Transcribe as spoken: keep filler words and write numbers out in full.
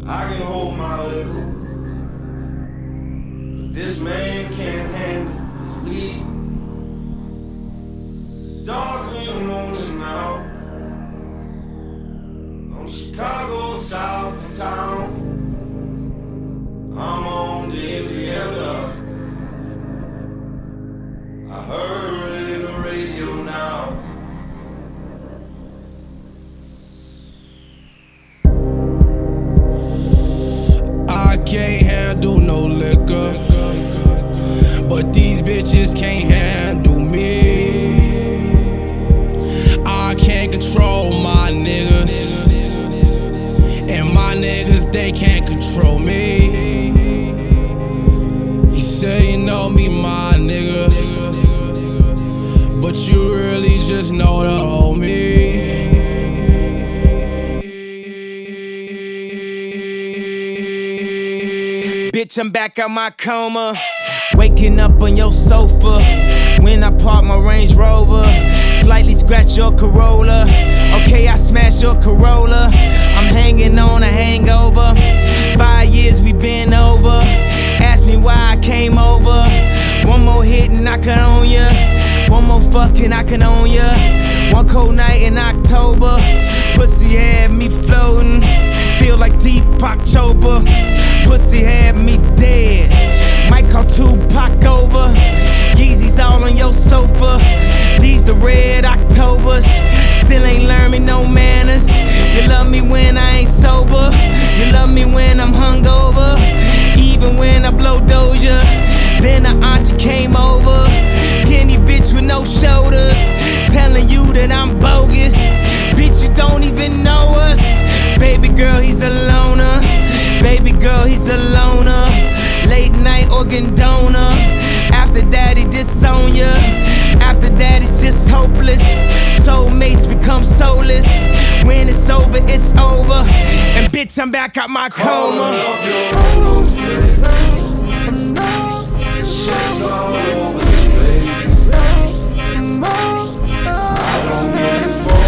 I can hold my liquor, but this man can't handle his weed. Dark in the morning now, on Chicago south of town. I'm on the Indiana. I heard it in the radio now. I can't handle no liquor, but these bitches can't handle me. I can't control my niggas, and my niggas, they can't control me. You say you know me, my nigga, but you really just know the old me. Bitch, I'm back out my coma, waking up on your sofa. When I park my Range Rover, slightly scratch your Corolla. Okay, I smash your Corolla. I'm hanging on a hangover. Five years we been over. Ask me why I came over. One more hit and I can own ya. One more fucking I can own ya. One cold night in October, pussy had me floating. Feel like Deepak Chopra. Pussy had me dead. Might call Tupac over. Yeezys all on your sofa. These the red Octobers. Still ain't learned me no manners. You love me when I ain't sober. You love me when I'm hungover. Even when I blow Doja. Then the auntie came over. Skinny bitch with no shoulders, telling you that I'm bogus. Bitch, you don't even know us. Baby girl, he's a loner. Baby girl, he's a loner. Late night organ donor. After that, he disown ya. After that, it's just hopeless. Soulmates become soulless. When it's over, it's over. And bitch, I'm back out my coma. Shit's all over the place. I don't get it for